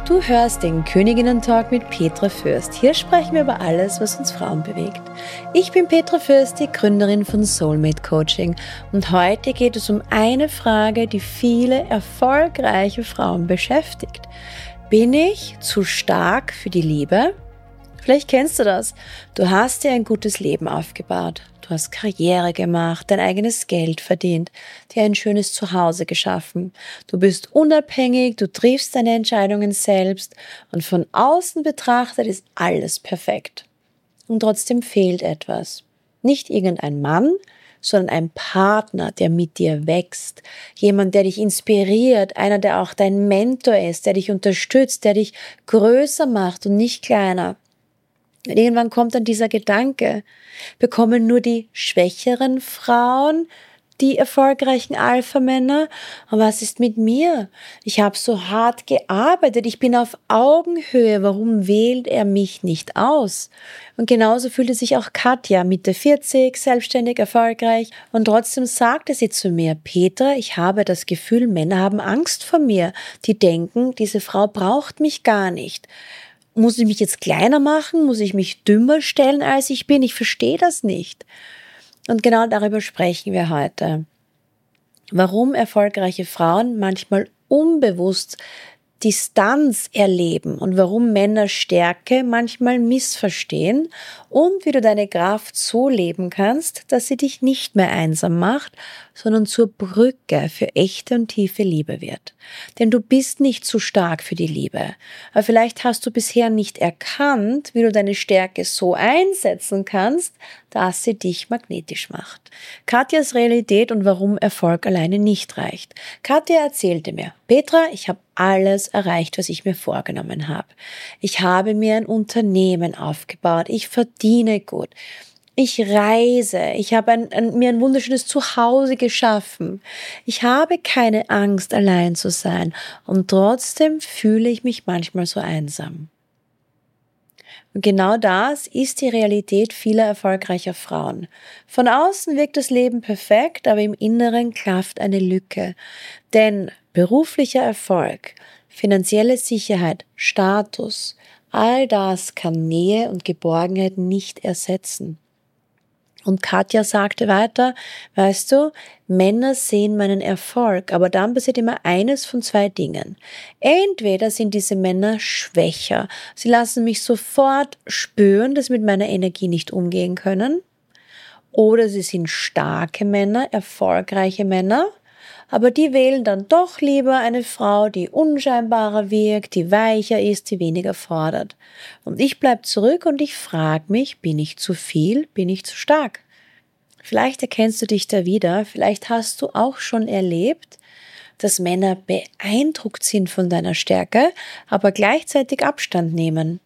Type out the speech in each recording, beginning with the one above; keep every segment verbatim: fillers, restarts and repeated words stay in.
Du hörst den Königinnen-Talk mit Petra Fürst. Hier sprechen wir über alles, was uns Frauen bewegt. Ich bin Petra Fürst, die Gründerin von Soulmate Coaching. Und heute geht es um eine Frage, die viele erfolgreiche Frauen beschäftigt. Bin ich zu stark für die Liebe? Vielleicht kennst du das. Du hast dir ein gutes Leben aufgebaut. Du hast Karriere gemacht, dein eigenes Geld verdient, dir ein schönes Zuhause geschaffen. Du bist unabhängig, du triffst deine Entscheidungen selbst und von außen betrachtet ist alles perfekt. Und trotzdem fehlt etwas. Nicht irgendein Mann, sondern ein Partner, der mit dir wächst. Jemand, der dich inspiriert, einer, der auch dein Mentor ist, der dich unterstützt, der dich größer macht und nicht kleiner. Und irgendwann kommt dann dieser Gedanke, bekommen nur die schwächeren Frauen die erfolgreichen Alpha-Männer? Und was ist mit mir? Ich habe so hart gearbeitet, ich bin auf Augenhöhe, warum wählt er mich nicht aus? Und genauso fühlte sich auch Katja, Mitte vierzig, selbstständig, erfolgreich. Und trotzdem sagte sie zu mir, Petra, ich habe das Gefühl, Männer haben Angst vor mir. Die denken, diese Frau braucht mich gar nicht. Muss ich mich jetzt kleiner machen? Muss ich mich dümmer stellen, als ich bin? Ich verstehe das nicht. Und genau darüber sprechen wir heute. Warum erfolgreiche Frauen manchmal unbewusst Distanz erleben und warum Männer Stärke manchmal missverstehen und wie du deine Kraft so leben kannst, dass sie dich nicht mehr einsam macht, sondern zur Brücke für echte und tiefe Liebe wird. Denn du bist nicht zu stark für die Liebe. Aber vielleicht hast du bisher nicht erkannt, wie du deine Stärke so einsetzen kannst, dass sie dich magnetisch macht. Katjas Realität und warum Erfolg alleine nicht reicht. Katja erzählte mir, Petra, ich habe alles erreicht, was ich mir vorgenommen habe. Ich habe mir ein Unternehmen aufgebaut, ich verdiene gut, ich reise, ich habe ein, ein, mir ein wunderschönes Zuhause geschaffen. Ich habe keine Angst, allein zu sein und trotzdem fühle ich mich manchmal so einsam. Und genau das ist die Realität vieler erfolgreicher Frauen. Von außen wirkt das Leben perfekt, aber im Inneren klafft eine Lücke. Denn beruflicher Erfolg, finanzielle Sicherheit, Status, all das kann Nähe und Geborgenheit nicht ersetzen. Und Katja sagte weiter, weißt du, Männer sehen meinen Erfolg, aber dann passiert immer eines von zwei Dingen. Entweder sind diese Männer schwächer, sie lassen mich sofort spüren, dass sie mit meiner Energie nicht umgehen können, oder sie sind starke Männer, erfolgreiche Männer, aber die wählen dann doch lieber eine Frau, die unscheinbarer wirkt, die weicher ist, die weniger fordert. Und ich bleib zurück und ich frage mich, bin ich zu viel, bin ich zu stark? Vielleicht erkennst du dich da wieder, vielleicht hast du auch schon erlebt, dass Männer beeindruckt sind von deiner Stärke, aber gleichzeitig Abstand nehmen.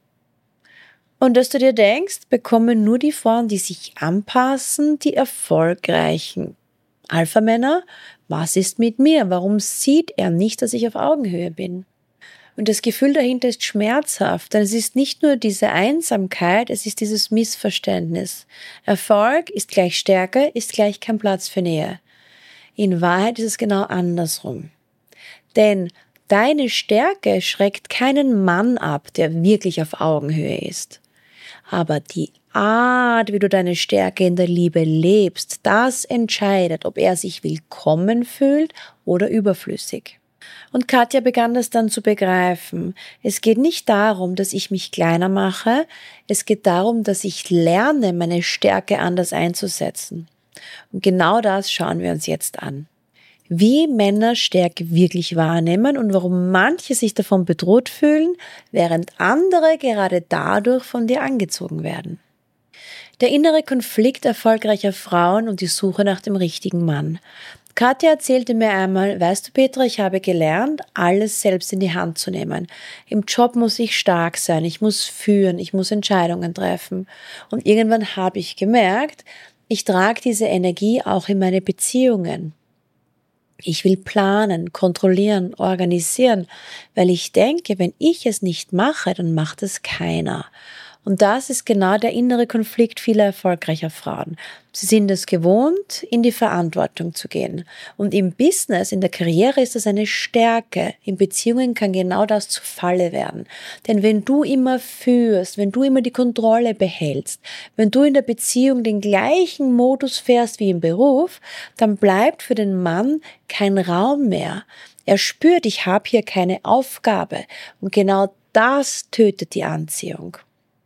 Und dass du dir denkst, bekommen nur die Frauen, die sich anpassen, die erfolgreichen Alpha-Männer. Was ist mit mir? Warum sieht er nicht, dass ich auf Augenhöhe bin? Und das Gefühl dahinter ist schmerzhaft, denn es ist nicht nur diese Einsamkeit, es ist dieses Missverständnis. Erfolg ist gleich Stärke, ist gleich kein Platz für Nähe. In Wahrheit ist es genau andersrum. Denn deine Stärke schreckt keinen Mann ab, der wirklich auf Augenhöhe ist. Aber die Art, wie du deine Stärke in der Liebe lebst, das entscheidet, ob er sich willkommen fühlt oder überflüssig. Und Katja begann das dann zu begreifen. Es geht nicht darum, dass ich mich kleiner mache, es geht darum, dass ich lerne, meine Stärke anders einzusetzen. Und genau das schauen wir uns jetzt an. Wie Männer Stärke wirklich wahrnehmen und warum manche sich davon bedroht fühlen, während andere gerade dadurch von dir angezogen werden. Der innere Konflikt erfolgreicher Frauen und die Suche nach dem richtigen Mann. Katja erzählte mir einmal, weißt du Petra, ich habe gelernt, alles selbst in die Hand zu nehmen. Im Job muss ich stark sein, ich muss führen, ich muss Entscheidungen treffen. Und irgendwann habe ich gemerkt, ich trage diese Energie auch in meine Beziehungen. Ich will planen, kontrollieren, organisieren, weil ich denke, wenn ich es nicht mache, dann macht es keiner. Und das ist genau der innere Konflikt vieler erfolgreicher Frauen. Sie sind es gewohnt, in die Verantwortung zu gehen. Und im Business, in der Karriere ist das eine Stärke. In Beziehungen kann genau das zu Falle werden. Denn wenn du immer führst, wenn du immer die Kontrolle behältst, wenn du in der Beziehung den gleichen Modus fährst wie im Beruf, dann bleibt für den Mann kein Raum mehr. Er spürt, ich habe hier keine Aufgabe. Und genau das tötet die Anziehung.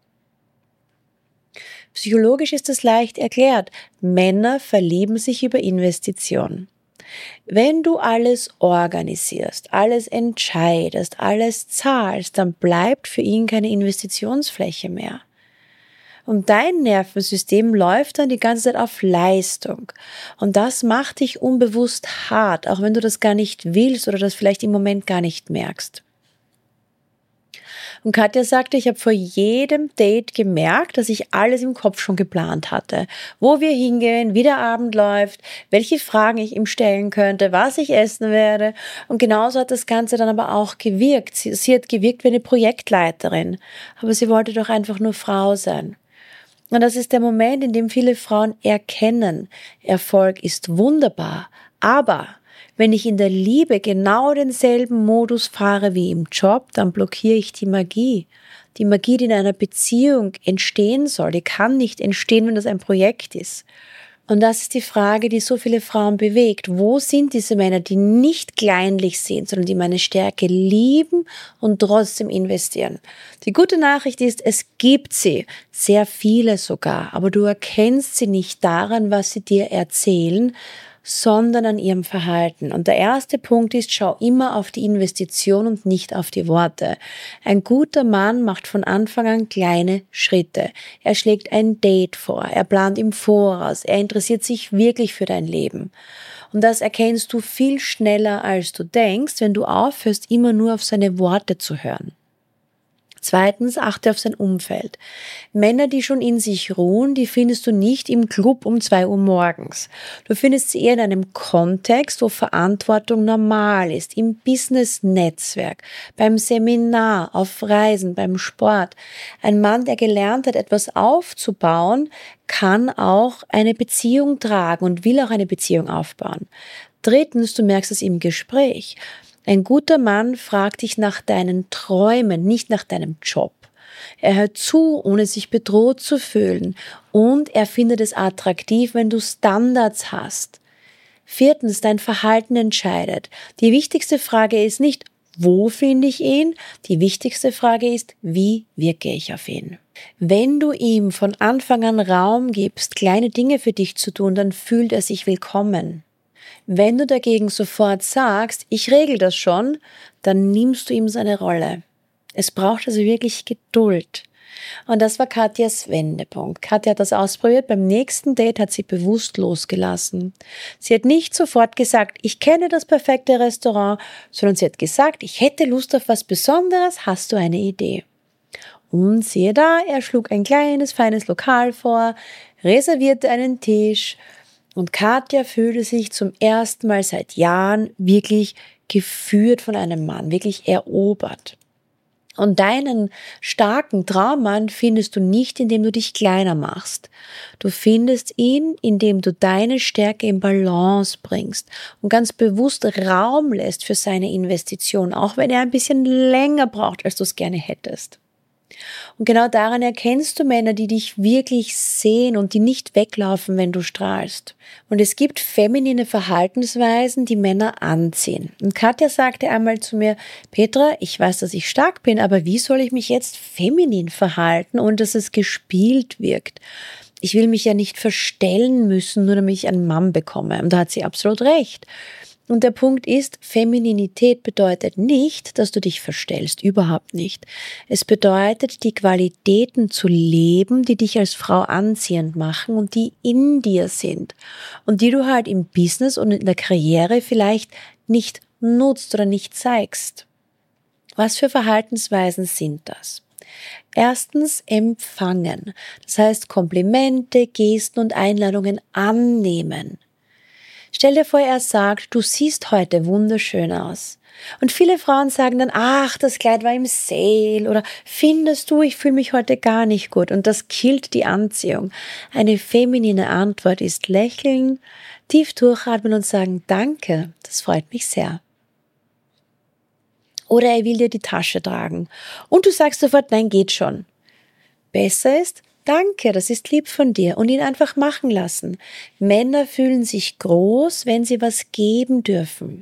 Psychologisch ist es leicht erklärt. Männer verlieben sich über Investition. Wenn du alles organisierst, alles entscheidest, alles zahlst, dann bleibt für ihn keine Investitionsfläche mehr. Und dein Nervensystem läuft dann die ganze Zeit auf Leistung. Und das macht dich unbewusst hart, auch wenn du das gar nicht willst oder das vielleicht im Moment gar nicht merkst. Und Katja sagte, ich habe vor jedem Date gemerkt, dass ich alles im Kopf schon geplant hatte. Wo wir hingehen, wie der Abend läuft, welche Fragen ich ihm stellen könnte, was ich essen werde. Und genauso hat das Ganze dann aber auch gewirkt. Sie, sie hat gewirkt wie eine Projektleiterin. Aber sie wollte doch einfach nur Frau sein. Und das ist der Moment, in dem viele Frauen erkennen, Erfolg ist wunderbar, aber wenn ich in der Liebe genau denselben Modus fahre wie im Job, dann blockiere ich die Magie. Die Magie, die in einer Beziehung entstehen soll, die kann nicht entstehen, wenn das ein Projekt ist. Und das ist die Frage, die so viele Frauen bewegt. Wo sind diese Männer, die nicht kleinlich sind, sondern die meine Stärke lieben und trotzdem investieren? Die gute Nachricht ist, es gibt sie, sehr viele sogar, aber du erkennst sie nicht daran, was sie dir erzählen, sondern an ihrem Verhalten. Und der erste Punkt ist, schau immer auf die Investition und nicht auf die Worte. Ein guter Mann macht von Anfang an kleine Schritte. Er schlägt ein Date vor, er plant im Voraus, er interessiert sich wirklich für dein Leben. Und das erkennst du viel schneller, als du denkst, wenn du aufhörst, immer nur auf seine Worte zu hören. Zweitens, achte auf sein Umfeld. Männer, die schon in sich ruhen, die findest du nicht im Club um zwei Uhr morgens. Du findest sie eher in einem Kontext, wo Verantwortung normal ist, im Business-Netzwerk, beim Seminar, auf Reisen, beim Sport. Ein Mann, der gelernt hat, etwas aufzubauen, kann auch eine Beziehung tragen und will auch eine Beziehung aufbauen. Drittens, du merkst es im Gespräch. Ein guter Mann fragt dich nach deinen Träumen, nicht nach deinem Job. Er hört zu, ohne sich bedroht zu fühlen. Und er findet es attraktiv, wenn du Standards hast. Viertens, dein Verhalten entscheidet. Die wichtigste Frage ist nicht, wo finde ich ihn? Die wichtigste Frage ist, wie wirke ich auf ihn? Wenn du ihm von Anfang an Raum gibst, kleine Dinge für dich zu tun, dann fühlt er sich willkommen. Wenn du dagegen sofort sagst, ich regel das schon, dann nimmst du ihm seine Rolle. Es braucht also wirklich Geduld. Und das war Katjas Wendepunkt. Katja hat das ausprobiert. Beim nächsten Date hat sie bewusst losgelassen. Sie hat nicht sofort gesagt, ich kenne das perfekte Restaurant, sondern sie hat gesagt, ich hätte Lust auf was Besonderes, hast du eine Idee? Und siehe da, er schlug ein kleines, feines Lokal vor, reservierte einen Tisch. Und Katja fühlte sich zum ersten Mal seit Jahren wirklich geführt von einem Mann, wirklich erobert. Und deinen starken Traummann findest du nicht, indem du dich kleiner machst. Du findest ihn, indem du deine Stärke in Balance bringst und ganz bewusst Raum lässt für seine Investition, auch wenn er ein bisschen länger braucht, als du es gerne hättest. Und genau daran erkennst du Männer, die dich wirklich sehen und die nicht weglaufen, wenn du strahlst. Und es gibt feminine Verhaltensweisen, die Männer anziehen. Und Katja sagte einmal zu mir, Petra, ich weiß, dass ich stark bin, aber wie soll ich mich jetzt feminin verhalten und dass es gespielt wirkt? Ich will mich ja nicht verstellen müssen, nur damit ich einen Mann bekomme. Und da hat sie absolut recht. Und der Punkt ist, Femininität bedeutet nicht, dass du dich verstellst, überhaupt nicht. Es bedeutet, die Qualitäten zu leben, die dich als Frau anziehend machen und die in dir sind und die du halt im Business und in der Karriere vielleicht nicht nutzt oder nicht zeigst. Was für Verhaltensweisen sind das? Erstens empfangen, das heißt Komplimente, Gesten und Einladungen annehmen. Stell dir vor, er sagt, du siehst heute wunderschön aus. Und viele Frauen sagen dann, ach, das Kleid war im Sale oder findest du, ich fühle mich heute gar nicht gut. Und das killt die Anziehung. Eine feminine Antwort ist lächeln, tief durchatmen und sagen, danke, das freut mich sehr. Oder er will dir die Tasche tragen und du sagst sofort, nein, geht schon. Besser ist, danke, das ist lieb von dir und ihn einfach machen lassen. Männer fühlen sich groß, wenn sie was geben dürfen.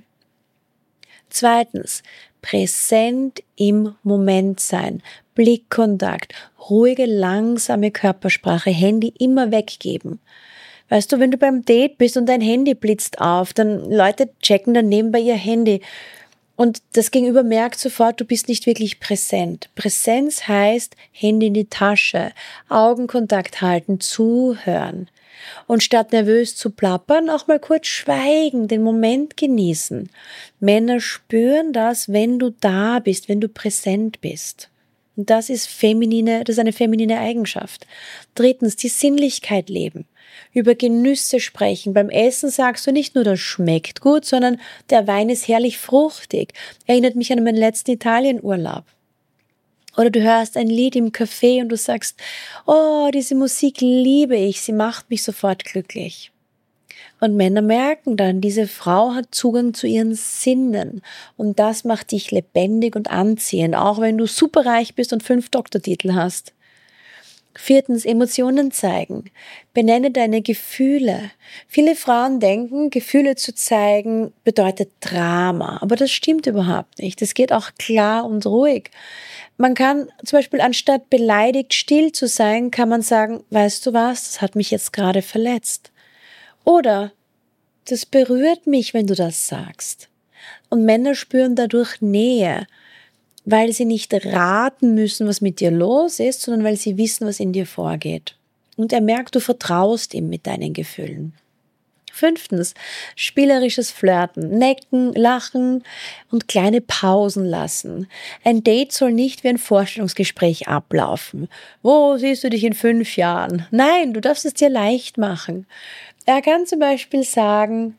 Zweitens, präsent im Moment sein, Blickkontakt, ruhige, langsame Körpersprache, Handy immer weggeben. Weißt du, wenn du beim Date bist und dein Handy blitzt auf, dann Leute checken dann nebenbei ihr Handy und das Gegenüber merkt sofort, du bist nicht wirklich präsent. Präsenz heißt Handy in die Tasche, Augenkontakt halten, zuhören. Und statt nervös zu plappern, auch mal kurz schweigen, den Moment genießen. Männer spüren das, wenn du da bist, wenn du präsent bist. Und das ist feminine, das ist eine feminine Eigenschaft. Drittens, die Sinnlichkeit leben. Über Genüsse sprechen. Beim Essen sagst du nicht nur, das schmeckt gut, sondern der Wein ist herrlich fruchtig. Erinnert mich an meinen letzten Italienurlaub. Oder du hörst ein Lied im Café und du sagst, oh, diese Musik liebe ich, sie macht mich sofort glücklich. Und Männer merken dann, diese Frau hat Zugang zu ihren Sinnen und das macht dich lebendig und anziehend, auch wenn du superreich bist und fünf Doktortitel hast. Viertens, Emotionen zeigen. Benenne deine Gefühle. Viele Frauen denken, Gefühle zu zeigen bedeutet Drama, aber das stimmt überhaupt nicht. Es geht auch klar und ruhig. Man kann zum Beispiel anstatt beleidigt still zu sein, kann man sagen, weißt du was, das hat mich jetzt gerade verletzt. Oder, das berührt mich, wenn du das sagst. Und Männer spüren dadurch Nähe, weil sie nicht raten müssen, was mit dir los ist, sondern weil sie wissen, was in dir vorgeht. Und er merkt, du vertraust ihm mit deinen Gefühlen. Fünftens, spielerisches Flirten, necken, lachen und kleine Pausen lassen. Ein Date soll nicht wie ein Vorstellungsgespräch ablaufen. Wo siehst du dich in fünf Jahren? Nein, du darfst es dir leicht machen. Er kann zum Beispiel sagen,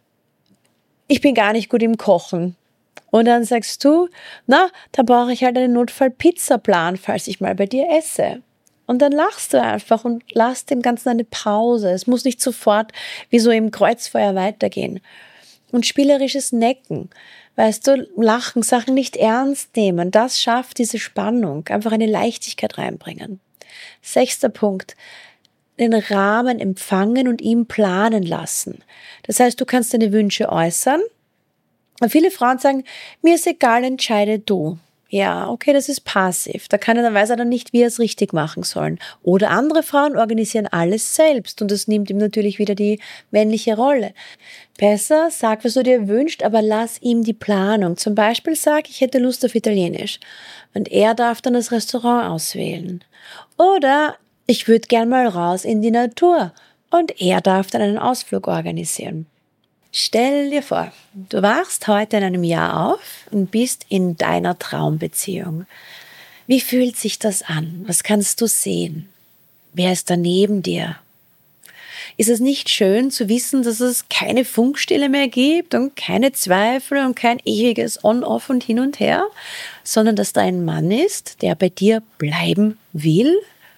ich bin gar nicht gut im Kochen. Und dann sagst du, na, da brauche ich halt einen Notfall-Pizza-Plan, falls ich mal bei dir esse. Und dann lachst du einfach und lass dem Ganzen eine Pause. Es muss nicht sofort wie so im Kreuzfeuer weitergehen. Und spielerisches Necken, weißt du, lachen, Sachen nicht ernst nehmen, das schafft diese Spannung, einfach eine Leichtigkeit reinbringen. Sechster Punkt, den Rahmen empfangen und ihm planen lassen. Das heißt, du kannst deine Wünsche äußern. Und viele Frauen sagen, mir ist egal, entscheide du. Ja, okay, das ist passiv. Da kann er, dann weiß er dann nicht, wie er es richtig machen soll. Oder andere Frauen organisieren alles selbst und das nimmt ihm natürlich wieder die männliche Rolle. Besser, sag, was du dir wünschst, aber lass ihm die Planung. Zum Beispiel sag, ich hätte Lust auf Italienisch und er darf dann das Restaurant auswählen. Oder ich würde gern mal raus in die Natur und er darf dann einen Ausflug organisieren. Stell dir vor, du wachst heute in einem Jahr auf und bist in deiner Traumbeziehung. Wie fühlt sich das an? Was kannst du sehen? Wer ist da neben dir? Ist es nicht schön zu wissen, dass es keine Funkstille mehr gibt und keine Zweifel und kein ewiges On-Off und hin und her, sondern dass da ein Mann ist, der bei dir bleiben will?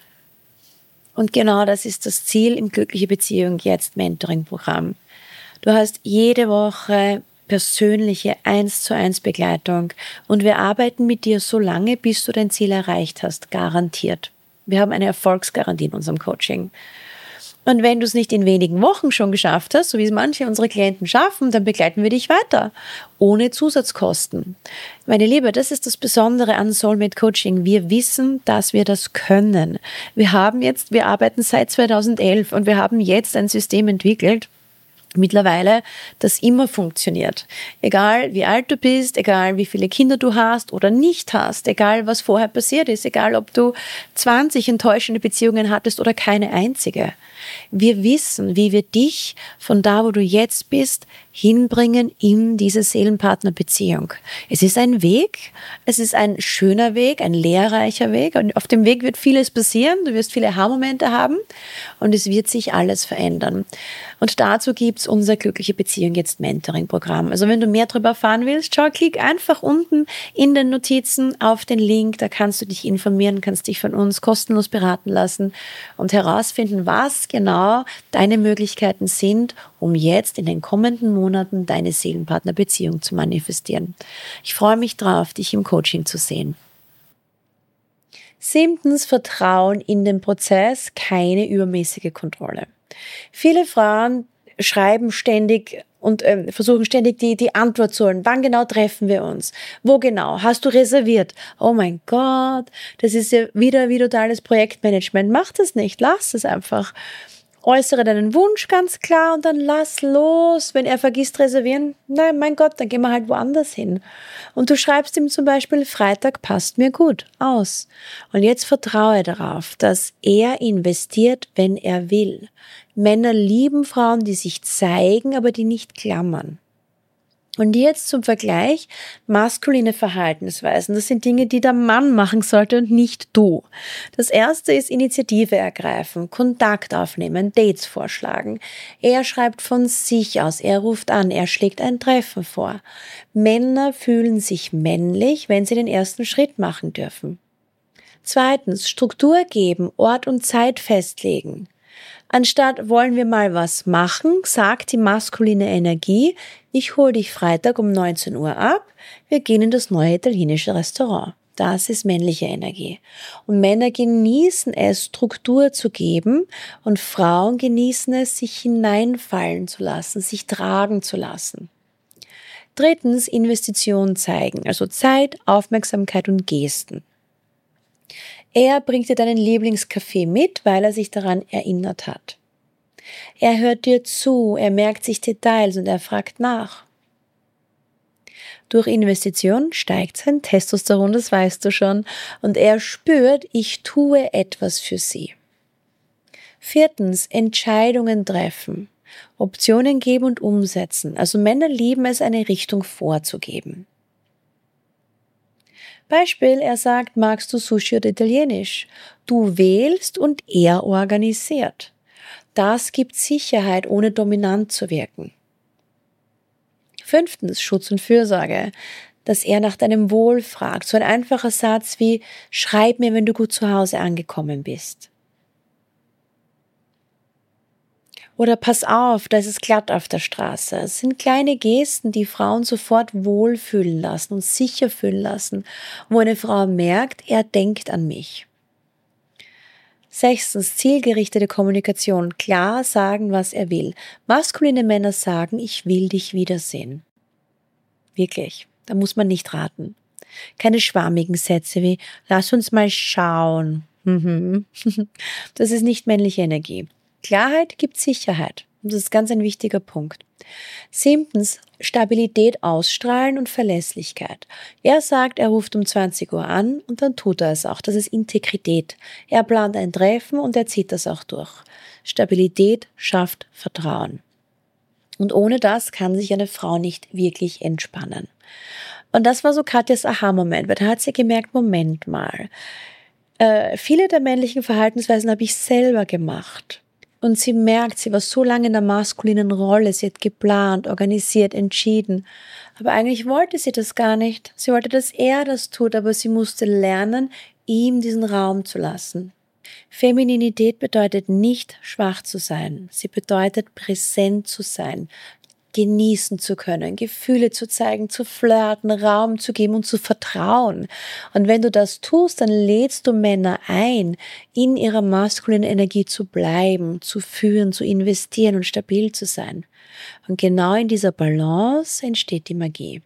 Und genau das ist das Ziel im Glückliche Beziehung jetzt Mentoring-Programm. Du hast jede Woche persönliche eins zu eins Begleitung und wir arbeiten mit dir so lange, bis du dein Ziel erreicht hast, garantiert. Wir haben eine Erfolgsgarantie in unserem Coaching. Und wenn du es nicht in wenigen Wochen schon geschafft hast, so wie es manche unserer Klienten schaffen, dann begleiten wir dich weiter, ohne Zusatzkosten. Meine Liebe, das ist das Besondere an Soulmate Coaching. Wir wissen, dass wir das können. Wir haben jetzt, wir arbeiten seit zweitausendelf und wir haben jetzt ein System entwickelt, mittlerweile, das immer funktioniert. Egal wie alt du bist, egal wie viele Kinder du hast oder nicht hast, egal was vorher passiert ist, egal ob du zwanzig enttäuschende Beziehungen hattest oder keine einzige. Wir wissen, wie wir dich von da, wo du jetzt bist, hinbringen in diese Seelenpartnerbeziehung. Es ist ein Weg, es ist ein schöner Weg, ein lehrreicher Weg und auf dem Weg wird vieles passieren, du wirst viele Aha-Momente haben und es wird sich alles verändern. Und dazu gibt's unser Glückliche Beziehung jetzt Mentoring-Programm. Also wenn du mehr darüber erfahren willst, schau, klick einfach unten in den Notizen auf den Link, da kannst du dich informieren, kannst dich von uns kostenlos beraten lassen und herausfinden, was genau deine Möglichkeiten sind, um jetzt in den kommenden Monaten deine Seelenpartnerbeziehung zu manifestieren. Ich freue mich drauf, dich im Coaching zu sehen. Siebtens, Vertrauen in den Prozess, keine übermäßige Kontrolle. Viele Frauen schreiben ständig und äh, versuchen ständig die, die Antwort zu holen. Wann genau treffen wir uns? Wo genau? Hast du reserviert? Oh mein Gott, das ist ja wieder wie totales Projektmanagement. Mach das nicht, lass es einfach. Äußere deinen Wunsch ganz klar und dann lass los. Wenn er vergisst reservieren, nein, mein Gott, dann gehen wir halt woanders hin. Und du schreibst ihm zum Beispiel, Freitag passt mir gut, aus. Und jetzt vertraue darauf, dass er investiert, wenn er will. Männer lieben Frauen, die sich zeigen, aber die nicht klammern. Und jetzt zum Vergleich, maskuline Verhaltensweisen. Das sind Dinge, die der Mann machen sollte und nicht du. Das erste ist Initiative ergreifen, Kontakt aufnehmen, Dates vorschlagen. Er schreibt von sich aus, er ruft an, er schlägt ein Treffen vor. Männer fühlen sich männlich, wenn sie den ersten Schritt machen dürfen. Zweitens, Struktur geben, Ort und Zeit festlegen. Anstatt wollen wir mal was machen, sagt die maskuline Energie, ich hole dich Freitag um neunzehn Uhr ab, wir gehen in das neue italienische Restaurant. Das ist männliche Energie. Und Männer genießen es, Struktur zu geben und Frauen genießen es, sich hineinfallen zu lassen, sich tragen zu lassen. Drittens, Investitionen zeigen, also Zeit, Aufmerksamkeit und Gesten. Er bringt dir deinen Lieblingskaffee mit, weil er sich daran erinnert hat. Er hört dir zu, er merkt sich Details und er fragt nach. Durch Investition steigt sein Testosteron, das weißt du schon, und er spürt, ich tue etwas für sie. Viertens, Entscheidungen treffen, Optionen geben und umsetzen. Also Männer lieben es, eine Richtung vorzugeben. Beispiel, er sagt, magst du Sushi oder Italienisch? Du wählst und er organisiert. Das gibt Sicherheit, ohne dominant zu wirken. Fünftens, Schutz und Fürsorge, dass er nach deinem Wohl fragt. So ein einfacher Satz wie, schreib mir, wenn du gut zu Hause angekommen bist. Oder pass auf, da ist es glatt auf der Straße. Es sind kleine Gesten, die Frauen sofort wohlfühlen lassen und sicher fühlen lassen, wo eine Frau merkt, er denkt an mich. Sechstens, zielgerichtete Kommunikation. Klar sagen, was er will. Maskuline Männer sagen, ich will dich wiedersehen. Wirklich, da muss man nicht raten. Keine schwammigen Sätze wie, lass uns mal schauen. Das ist nicht männliche Energie. Klarheit gibt Sicherheit. Und das ist ganz ein wichtiger Punkt. Siebtens, Stabilität ausstrahlen und Verlässlichkeit. Er sagt, er ruft um zwanzig Uhr an und dann tut er es auch. Das ist Integrität. Er plant ein Treffen und er zieht das auch durch. Stabilität schafft Vertrauen. Und ohne das kann sich eine Frau nicht wirklich entspannen. Und das war so Katjas Aha-Moment, weil da hat sie gemerkt, Moment mal, äh, viele der männlichen Verhaltensweisen habe ich selber gemacht. Und sie merkt, sie war so lange in der maskulinen Rolle, sie hat geplant, organisiert, entschieden. Aber eigentlich wollte sie das gar nicht. Sie wollte, dass er das tut, aber sie musste lernen, ihm diesen Raum zu lassen. Femininität bedeutet nicht schwach zu sein. Sie bedeutet präsent zu sein, genießen zu können, Gefühle zu zeigen, zu flirten, Raum zu geben und zu vertrauen. Und wenn du das tust, dann lädst du Männer ein, in ihrer maskulinen Energie zu bleiben, zu führen, zu investieren und stabil zu sein. Und genau in dieser Balance entsteht die Magie.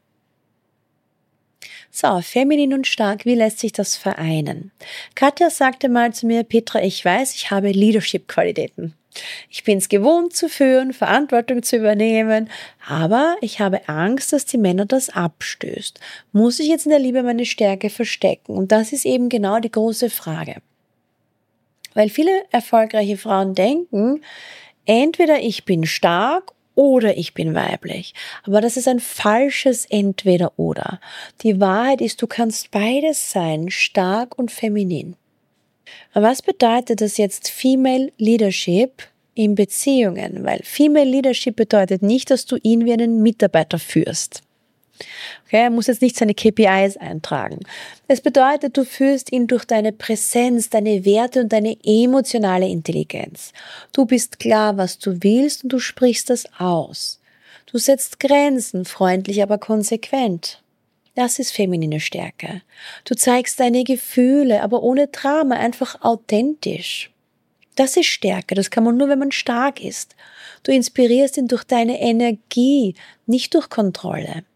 So, feminin und stark, wie lässt sich das vereinen? Katja sagte mal zu mir, Petra, ich weiß, ich habe Leadership-Qualitäten. Ich bin es gewohnt zu führen, Verantwortung zu übernehmen, aber ich habe Angst, dass die Männer das abstößt. Muss ich jetzt in der Liebe meine Stärke verstecken? Und das ist eben genau die große Frage. Weil viele erfolgreiche Frauen denken, entweder ich bin stark oder ich bin weiblich. Aber das ist ein falsches Entweder-Oder. Die Wahrheit ist, du kannst beides sein, stark und feminin. Aber was bedeutet das jetzt Female Leadership in Beziehungen? Weil Female Leadership bedeutet nicht, dass du ihn wie einen Mitarbeiter führst. Okay, er muss jetzt nicht seine K P Is eintragen. Es bedeutet, du führst ihn durch deine Präsenz, deine Werte und deine emotionale Intelligenz. Du bist klar, was du willst und du sprichst das aus. Du setzt Grenzen, freundlich, aber konsequent. Das ist feminine Stärke. Du zeigst deine Gefühle, aber ohne Drama, einfach authentisch. Das ist Stärke, das kann man nur, wenn man stark ist. Du inspirierst ihn durch deine Energie, nicht durch Kontrolle.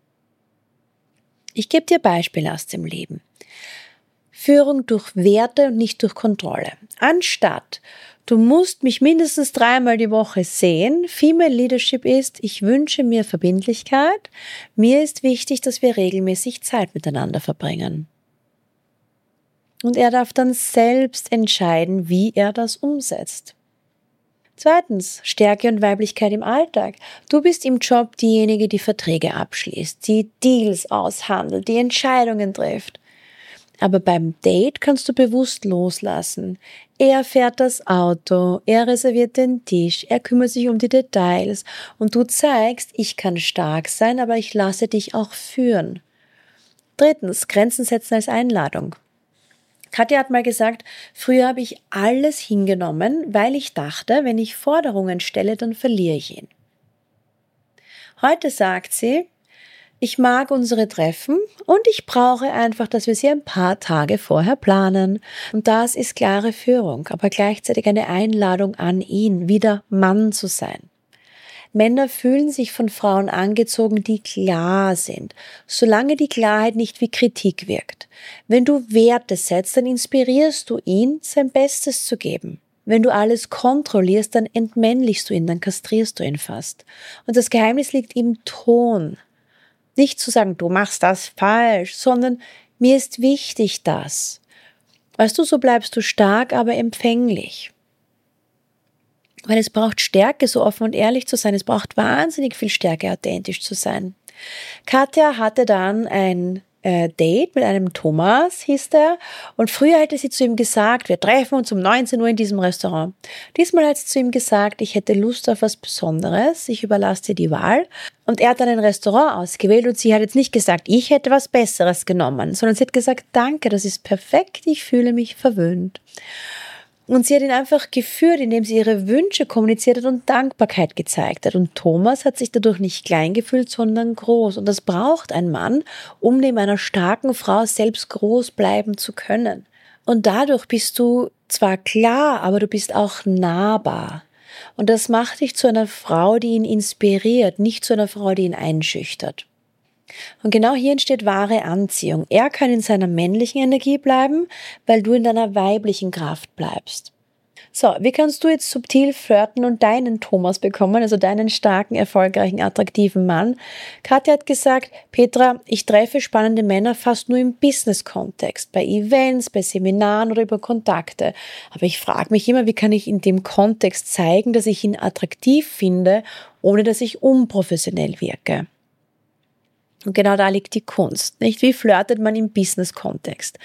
Ich gebe dir Beispiele aus dem Leben. Führung durch Werte und nicht durch Kontrolle. Anstatt, du musst mich mindestens dreimal die Woche sehen, Female Leadership ist, ich wünsche mir Verbindlichkeit, mir ist wichtig, dass wir regelmäßig Zeit miteinander verbringen. Und er darf dann selbst entscheiden, wie er das umsetzt. Zweitens, Stärke und Weiblichkeit im Alltag. Du bist im Job diejenige, die Verträge abschließt, die Deals aushandelt, die Entscheidungen trifft. Aber beim Date kannst du bewusst loslassen. Er fährt das Auto, er reserviert den Tisch, er kümmert sich um die Details und du zeigst, ich kann stark sein, aber ich lasse dich auch führen. Drittens, Grenzen setzen als Einladung. Katja hat mal gesagt, früher habe ich alles hingenommen, weil ich dachte, wenn ich Forderungen stelle, dann verliere ich ihn. Heute sagt sie, ich mag unsere Treffen und ich brauche einfach, dass wir sie ein paar Tage vorher planen. Und das ist klare Führung, aber gleichzeitig eine Einladung an ihn, wieder Mann zu sein. Männer fühlen sich von Frauen angezogen, die klar sind, solange die Klarheit nicht wie Kritik wirkt. Wenn du Werte setzt, dann inspirierst du ihn, sein Bestes zu geben. Wenn du alles kontrollierst, dann entmännlichst du ihn, dann kastrierst du ihn fast. Und das Geheimnis liegt im Ton. Nicht zu sagen, du machst das falsch, sondern mir ist wichtig das. Weißt du, so bleibst du stark, aber empfänglich. Weil es braucht Stärke, so offen und ehrlich zu sein. Es braucht wahnsinnig viel Stärke, authentisch zu sein. Katja hatte dann ein äh, Date mit einem Thomas, hieß der. Und früher hätte sie zu ihm gesagt, wir treffen uns um neunzehn Uhr in diesem Restaurant. Diesmal hat sie zu ihm gesagt, ich hätte Lust auf was Besonderes. Ich überlasse dir die Wahl. Und er hat dann ein Restaurant ausgewählt und sie hat jetzt nicht gesagt, ich hätte was Besseres genommen, sondern sie hat gesagt, danke, das ist perfekt, ich fühle mich verwöhnt. Und sie hat ihn einfach geführt, indem sie ihre Wünsche kommuniziert hat und Dankbarkeit gezeigt hat. Und Thomas hat sich dadurch nicht klein gefühlt, sondern groß. Und das braucht ein Mann, um neben einer starken Frau selbst groß bleiben zu können. Und dadurch bist du zwar klar, aber du bist auch nahbar. Und das macht dich zu einer Frau, die ihn inspiriert, nicht zu einer Frau, die ihn einschüchtert. Und genau hier entsteht wahre Anziehung. Er kann in seiner männlichen Energie bleiben, weil du in deiner weiblichen Kraft bleibst. So, wie kannst du jetzt subtil flirten und deinen Thomas bekommen, also deinen starken, erfolgreichen, attraktiven Mann? Katja hat gesagt, Petra, ich treffe spannende Männer fast nur im Business-Kontext, bei Events, bei Seminaren oder über Kontakte. Aber ich frage mich immer, wie kann ich in dem Kontext zeigen, dass ich ihn attraktiv finde, ohne dass ich unprofessionell wirke? Und genau da liegt die Kunst, nicht? Wie flirtet man im Business-Kontext?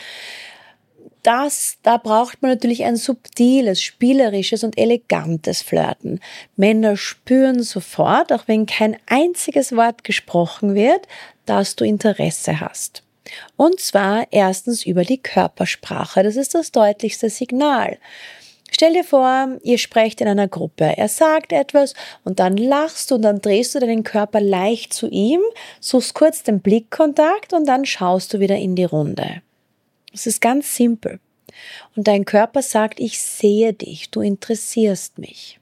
Das, da braucht man natürlich ein subtiles, spielerisches und elegantes Flirten. Männer spüren sofort, auch wenn kein einziges Wort gesprochen wird, dass du Interesse hast. Und zwar erstens über die Körpersprache. Das ist das deutlichste Signal. Stell dir vor, ihr sprecht in einer Gruppe. Er sagt etwas und dann lachst du und dann drehst du deinen Körper leicht zu ihm, suchst kurz den Blickkontakt und dann schaust du wieder in die Runde. Das ist ganz simpel. Und dein Körper sagt, ich sehe dich, du interessierst mich.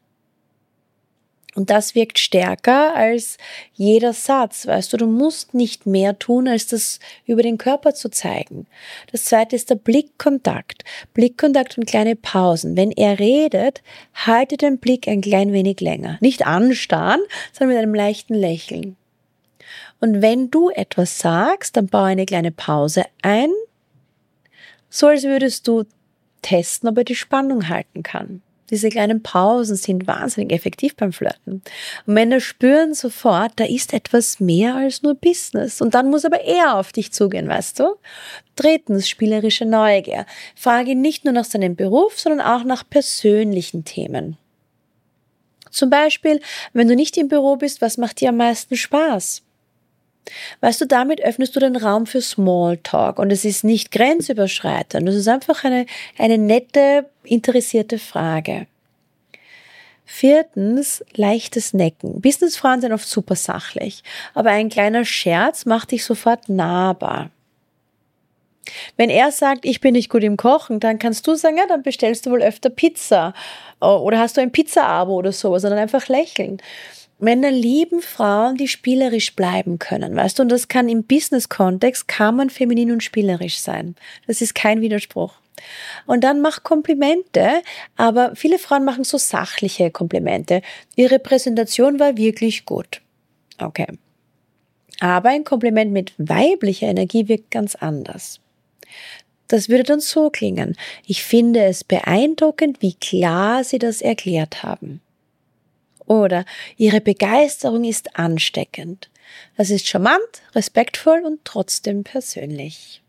Und das wirkt stärker als jeder Satz, weißt du, du musst nicht mehr tun, als das über den Körper zu zeigen. Das zweite ist der Blickkontakt. Blickkontakt und kleine Pausen. Wenn er redet, halte den Blick ein klein wenig länger. Nicht anstarren, sondern mit einem leichten Lächeln. Und wenn du etwas sagst, dann baue eine kleine Pause ein, so als würdest du testen, ob er die Spannung halten kann. Diese kleinen Pausen sind wahnsinnig effektiv beim Flirten. Und Männer spüren sofort, da ist etwas mehr als nur Business. Und dann muss aber er auf dich zugehen, weißt du? Drittens, spielerische Neugier. Frage ihn nicht nur nach seinem Beruf, sondern auch nach persönlichen Themen. Zum Beispiel, wenn du nicht im Büro bist, was macht dir am meisten Spaß? Weißt du, damit öffnest du den Raum für Smalltalk und es ist nicht grenzüberschreitend. Es ist einfach eine, eine nette, interessierte Frage. Viertens, leichtes Necken. Businessfrauen sind oft super sachlich, aber ein kleiner Scherz macht dich sofort nahbar. Wenn er sagt, ich bin nicht gut im Kochen, dann kannst du sagen, ja, dann bestellst du wohl öfter Pizza oder hast du ein Pizza-Abo oder sowas, sondern einfach lächeln. Männer lieben Frauen, die spielerisch bleiben können, weißt du, und das kann im Business-Kontext, kann man feminin und spielerisch sein. Das ist kein Widerspruch. Und dann mach Komplimente, aber viele Frauen machen so sachliche Komplimente. Ihre Präsentation war wirklich gut. Okay. Aber ein Kompliment mit weiblicher Energie wirkt ganz anders. Das würde dann so klingen. Ich finde es beeindruckend, wie klar Sie das erklärt haben. Oder Ihre Begeisterung ist ansteckend. Das ist charmant, respektvoll und trotzdem persönlich.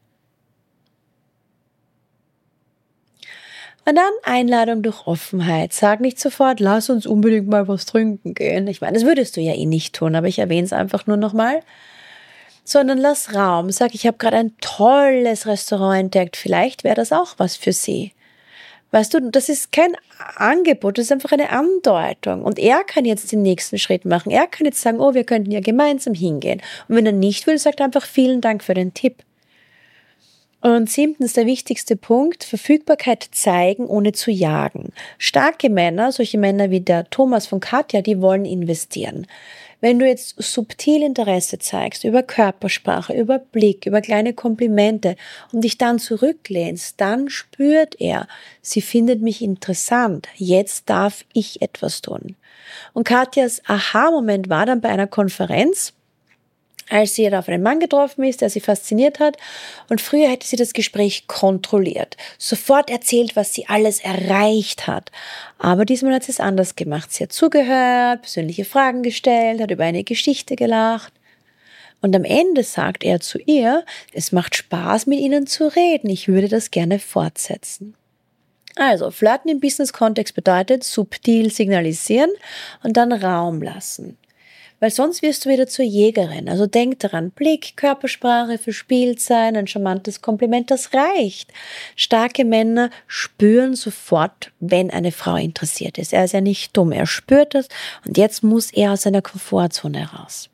Und dann Einladung durch Offenheit. Sag nicht sofort, lass uns unbedingt mal was trinken gehen. Ich meine, das würdest du ja eh nicht tun, aber ich erwähne es einfach nur nochmal. Sondern lass Raum. Sag, ich habe gerade ein tolles Restaurant entdeckt. Vielleicht wäre das auch was für Sie. Weißt du, das ist kein Angebot, das ist einfach eine Andeutung. Und er kann jetzt den nächsten Schritt machen. Er kann jetzt sagen, oh, wir könnten ja gemeinsam hingehen. Und wenn er nicht will, sagt er einfach vielen Dank für den Tipp. Und siebtens, der wichtigste Punkt, Verfügbarkeit zeigen, ohne zu jagen. Starke Männer, solche Männer wie der Thomas von Katja, die wollen investieren. Wenn du jetzt subtil Interesse zeigst, über Körpersprache, über Blick, über kleine Komplimente und dich dann zurücklehnst, dann spürt er, sie findet mich interessant, jetzt darf ich etwas tun. Und Katjas Aha-Moment war dann bei einer Konferenz, als sie auf einen Mann getroffen ist, der sie fasziniert hat. Und früher hätte sie das Gespräch kontrolliert, sofort erzählt, was sie alles erreicht hat. Aber diesmal hat sie es anders gemacht. Sie hat zugehört, persönliche Fragen gestellt, hat über eine Geschichte gelacht. Und am Ende sagt er zu ihr, es macht Spaß, mit Ihnen zu reden. Ich würde das gerne fortsetzen. Also, Flirten im Business-Kontext bedeutet subtil signalisieren und dann Raum lassen. Weil sonst wirst du wieder zur Jägerin. Also denk daran, Blick, Körpersprache, verspielt sein, ein charmantes Kompliment, das reicht. Starke Männer spüren sofort, wenn eine Frau interessiert ist. Er ist ja nicht dumm, er spürt das und jetzt muss er aus seiner Komfortzone raus.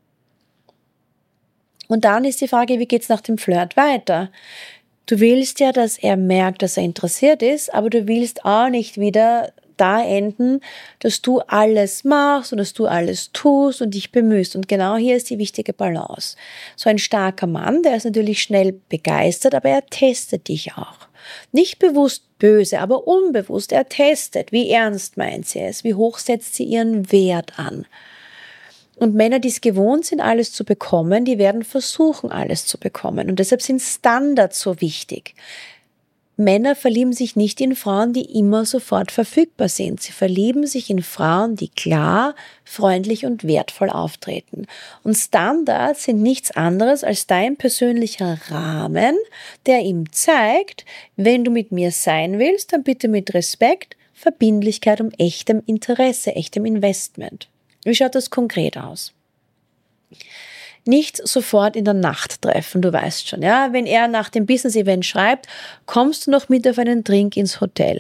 Und dann ist die Frage, wie geht's nach dem Flirt weiter? Du willst ja, dass er merkt, dass er interessiert ist, aber du willst auch nicht wieder da enden, dass du alles machst und dass du alles tust und dich bemühst. Und genau hier ist die wichtige Balance. So ein starker Mann, der ist natürlich schnell begeistert, aber er testet dich auch. Nicht bewusst böse, aber unbewusst. Er testet, wie ernst meint sie es, wie hoch setzt sie ihren Wert an. Und Männer, die es gewohnt sind, alles zu bekommen, die werden versuchen, alles zu bekommen. Und deshalb sind Standards so wichtig. Männer verlieben sich nicht in Frauen, die immer sofort verfügbar sind. Sie verlieben sich in Frauen, die klar, freundlich und wertvoll auftreten. Und Standards sind nichts anderes als dein persönlicher Rahmen, der ihm zeigt, wenn du mit mir sein willst, dann bitte mit Respekt, Verbindlichkeit und echtem Interesse, echtem Investment. Wie schaut das konkret aus? Nicht sofort in der Nacht treffen, du weißt schon, ja. Wenn er nach dem Business-Event schreibt, kommst du noch mit auf einen Drink ins Hotel.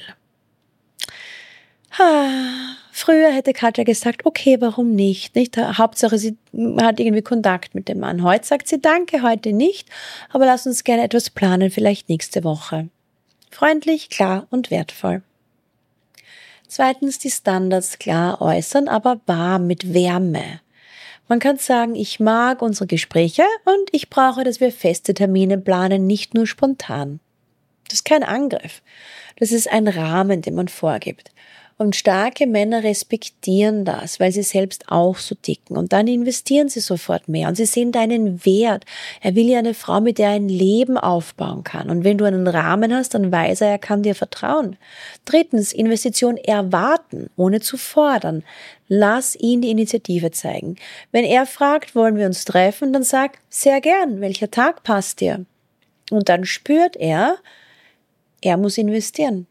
Ha, früher hätte Katja gesagt, okay, warum nicht, nicht? Hauptsache, sie hat irgendwie Kontakt mit dem Mann. Heute sagt sie, danke, heute nicht, aber lass uns gerne etwas planen, vielleicht nächste Woche. Freundlich, klar und wertvoll. Zweitens, die Standards klar äußern, aber warm, mit Wärme. Man kann sagen, ich mag unsere Gespräche und ich brauche, dass wir feste Termine planen, nicht nur spontan. Das ist kein Angriff. Das ist ein Rahmen, den man vorgibt. Und starke Männer respektieren das, weil sie selbst auch so ticken. Und dann investieren sie sofort mehr. Und sie sehen deinen Wert. Er will ja eine Frau, mit der er ein Leben aufbauen kann. Und wenn du einen Rahmen hast, dann weiß er, er kann dir vertrauen. Drittens, Investition erwarten, ohne zu fordern. Lass ihn die Initiative zeigen. Wenn er fragt, wollen wir uns treffen, dann sag, sehr gern, welcher Tag passt dir? Und dann spürt er, er muss investieren.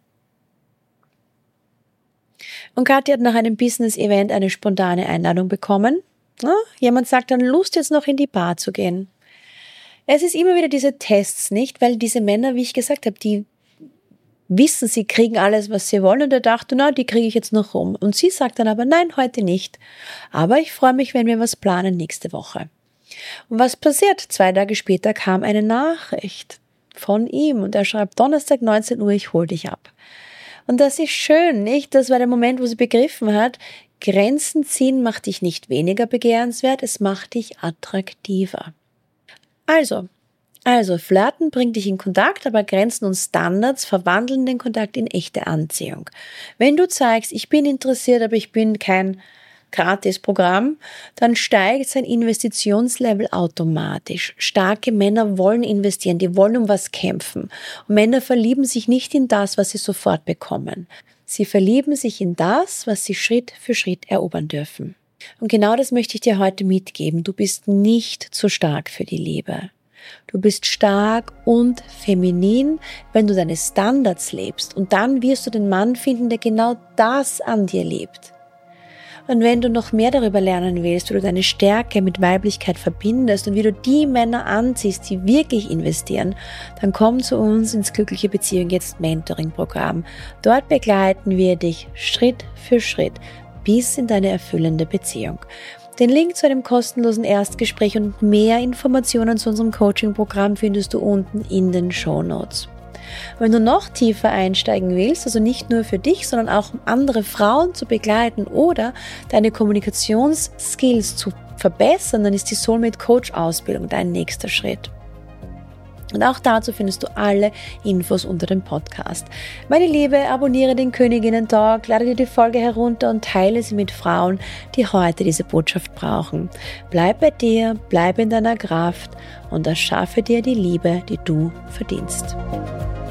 Und Kathi hat nach einem Business-Event eine spontane Einladung bekommen. Ja, jemand sagt dann, Lust jetzt noch in die Bar zu gehen. Es ist immer wieder diese Tests, nicht? Weil diese Männer, wie ich gesagt habe, die wissen, sie kriegen alles, was sie wollen. Und er dachte, na, die kriege ich jetzt noch rum. Und sie sagt dann aber, nein, heute nicht. Aber ich freue mich, wenn wir was planen nächste Woche. Und was passiert? Zwei Tage später kam eine Nachricht von ihm. Und er schreibt, Donnerstag neunzehn Uhr, ich hol dich ab. Und das ist schön, nicht? Das war der Moment, wo sie begriffen hat, Grenzen ziehen macht dich nicht weniger begehrenswert, es macht dich attraktiver. Also, also Flirten bringt dich in Kontakt, aber Grenzen und Standards verwandeln den Kontakt in echte Anziehung. Wenn du zeigst, ich bin interessiert, aber ich bin kein Gratis-Programm, dann steigt sein Investitionslevel automatisch. Starke Männer wollen investieren, die wollen um was kämpfen. Und Männer verlieben sich nicht in das, was sie sofort bekommen. Sie verlieben sich in das, was sie Schritt für Schritt erobern dürfen. Und genau das möchte ich dir heute mitgeben. Du bist nicht zu stark für die Liebe. Du bist stark und feminin, wenn du deine Standards lebst. Und dann wirst du den Mann finden, der genau das an dir lebt. Und wenn du noch mehr darüber lernen willst, wie du deine Stärke mit Weiblichkeit verbindest und wie du die Männer anziehst, die wirklich investieren, dann komm zu uns ins Glückliche Beziehung jetzt Mentoring-Programm. Dort begleiten wir dich Schritt für Schritt bis in deine erfüllende Beziehung. Den Link zu einem kostenlosen Erstgespräch und mehr Informationen zu unserem Coaching-Programm findest du unten in den Shownotes. Wenn du noch tiefer einsteigen willst, also nicht nur für dich, sondern auch um andere Frauen zu begleiten oder deine Kommunikationsskills zu verbessern, dann ist die Soulmate Coach Ausbildung dein nächster Schritt. Und auch dazu findest du alle Infos unter dem Podcast. Meine Liebe, abonniere den Königinnen Talk, lade dir die Folge herunter und teile sie mit Frauen, die heute diese Botschaft brauchen. Bleib bei dir, bleib in deiner Kraft und erschaffe dir die Liebe, die du verdienst.